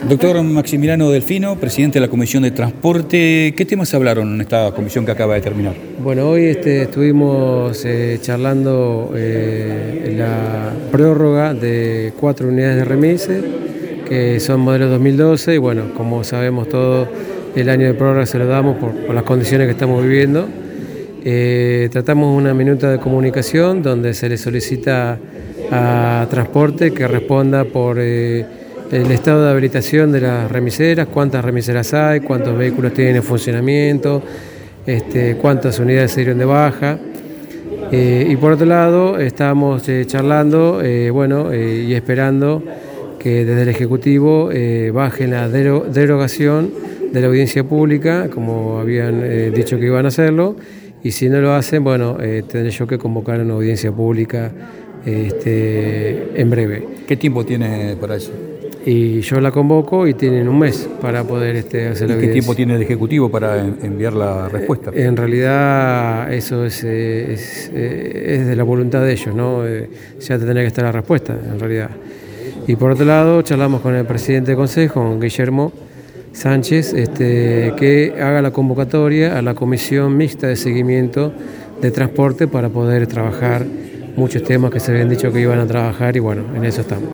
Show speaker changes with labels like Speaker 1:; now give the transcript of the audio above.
Speaker 1: Doctor Maximiliano Delfino, presidente de la Comisión de Transporte, ¿qué temas hablaron en esta comisión que acaba de terminar?
Speaker 2: Bueno, hoy estuvimos charlando la prórroga de 4 unidades de remise, que son modelos 2012, y bueno, como sabemos todos, el año de prórroga se lo damos por las condiciones que estamos viviendo. Tratamos una minuta de comunicación donde se le solicita a Transporte que responda por el estado de habilitación de las remiseras, cuántas remiseras hay, cuántos vehículos tienen en funcionamiento, cuántas unidades se dieron de baja. Y por otro lado, estamos charlando y esperando que desde el Ejecutivo bajen la derogación de la audiencia pública, como habían dicho que iban a hacerlo, y si no lo hacen, tendré yo que convocar una audiencia pública en breve.
Speaker 1: ¿Qué tiempo tiene para eso?
Speaker 2: Y yo la convoco y tienen un mes para poder hacer la audiencia.
Speaker 1: ¿Y qué tiempo tiene el Ejecutivo para enviar la respuesta?
Speaker 2: En realidad eso es de la voluntad de ellos, ¿no? Ya tendría que estar la respuesta, en realidad. Y por otro lado, charlamos con el presidente del Consejo, con Guillermo Sánchez, que haga la convocatoria a la Comisión Mixta de Seguimiento de Transporte para poder trabajar muchos temas que se habían dicho que iban a trabajar, y bueno, en eso estamos.